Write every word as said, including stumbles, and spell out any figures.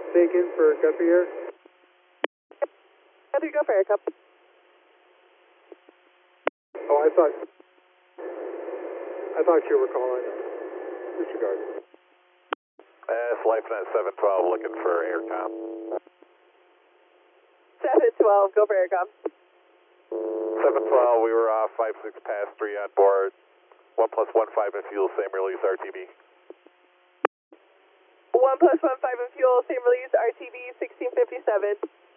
taken for Guthrie Air. Guthrie, go for Air Cup. Oh, I thought, I thought you were calling. Disregard. Uh, Flightnet seven twelve looking for aircom. seven twelve, go for Air Cup. seven twelve, we were off five six past three on board. one plus one five in fuel, same release R T B. one plus one five in fuel, same release R T B sixteen fifty-seven.